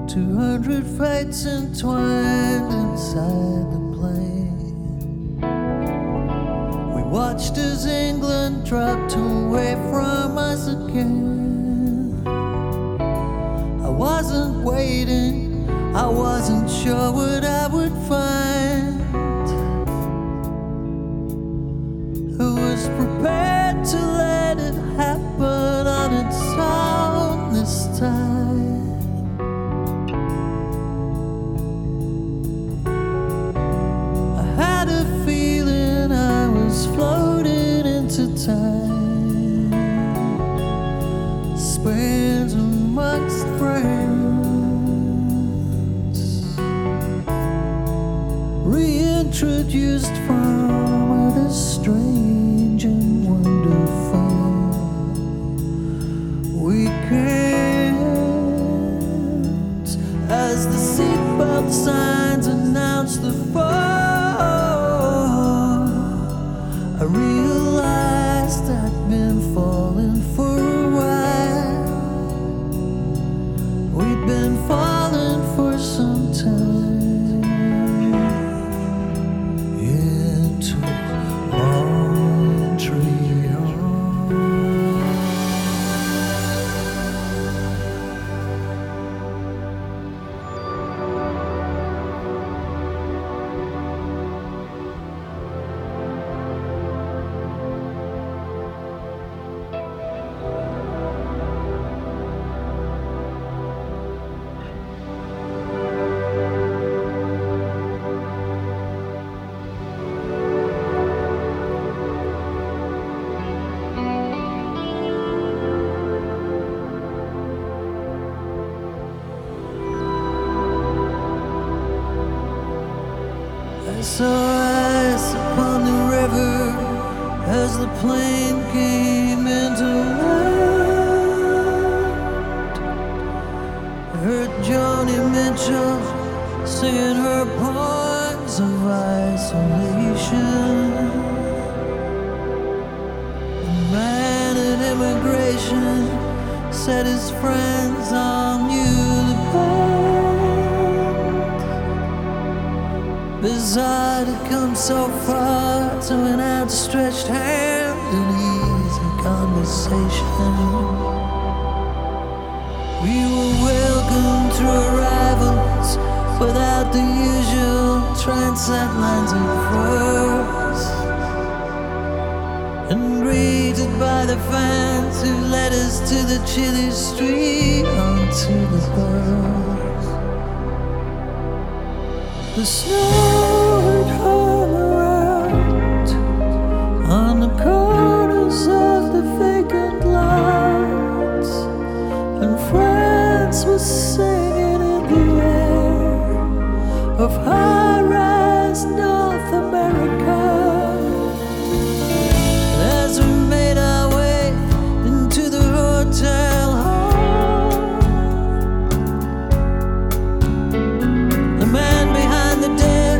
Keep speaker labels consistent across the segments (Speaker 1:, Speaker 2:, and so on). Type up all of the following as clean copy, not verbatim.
Speaker 1: 200 fates entwined inside the plane. We watched as England dropped away from us again. I wasn't waiting, I wasn't sure what I would find. Who was prepared to let it happen on its own this time? I had a feeling I was floating into time, spent amongst friends, reintroduced from the strange and wonderful weekends. As the seatbelt signs announced the fall, I realized I'd been falling for a while. We'd been falling for some time. Into Montreal. I saw ice upon the river as the plane came into land. I heard Joni Mitchell singing her poems of isolation. The man at immigration said his friends all knew the band. Bizarre to come so far to an outstretched hand and easy conversation. We were welcomed through arrivals without the usual transatlantic furs, and greeted by the fans who led us to the chilly street onto the bus. The snow had hung around on the corners of the vacant lots, and France was singing in the air of high-rise North America. And as we made our way into the hotel hall, the man behind the desk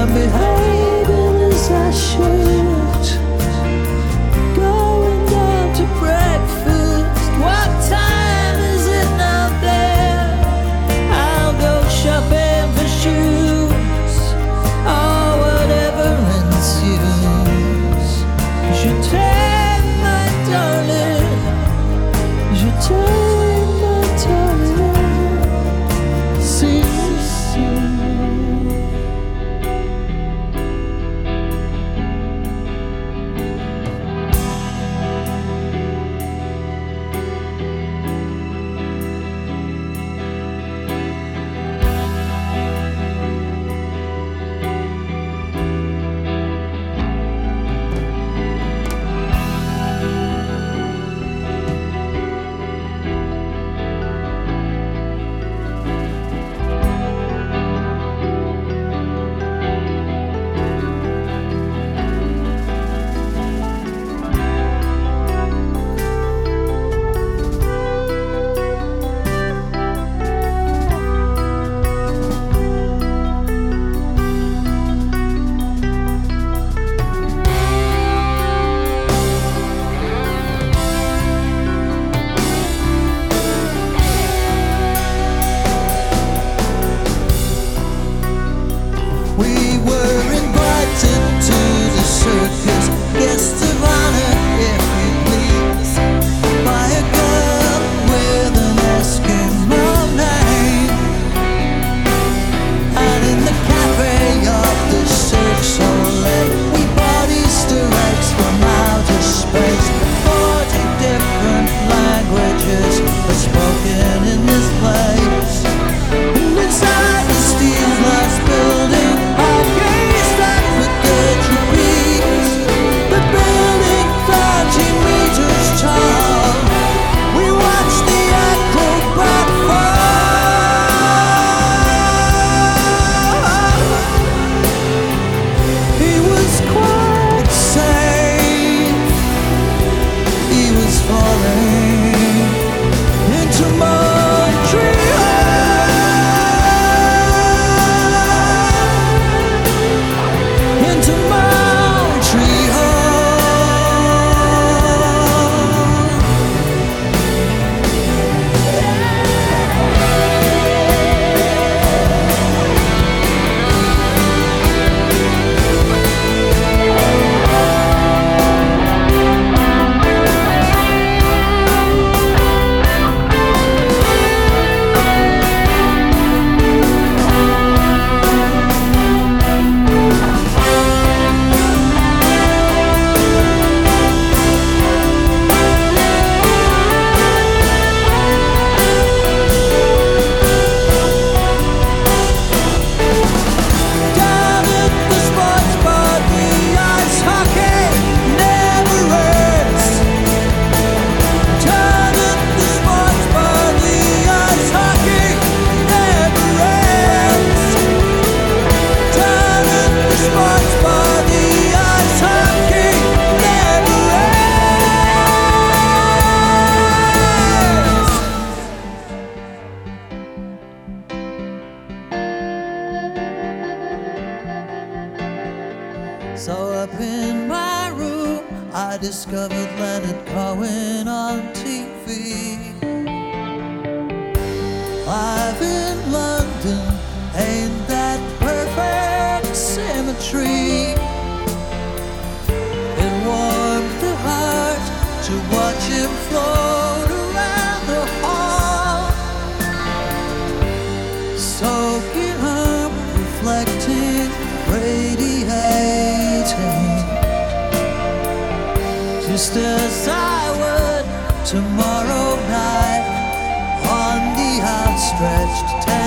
Speaker 1: I'm behaving as I should. Going down to breakfast. What time is it now there? I'll go shopping for shoes or whatever ensues. Je t'aime, my darling. Je t'aime, my darling. See you soon. We were invited to the circus, guests of honor, if you please, by a girl with an Eskimo name. And in the cafe of the Cirque Soleil, we bought Easter eggs from outer space. 40 different languages are spoken in this place. And inside the steel glass building, so up in my room, I discovered Leonard Cohen on TV. Live in London, ain't that perfect symmetry? It warmed the heart to watch him float around the hall, soaking up, reflecting, radiating, just as I would tomorrow night on the outstretched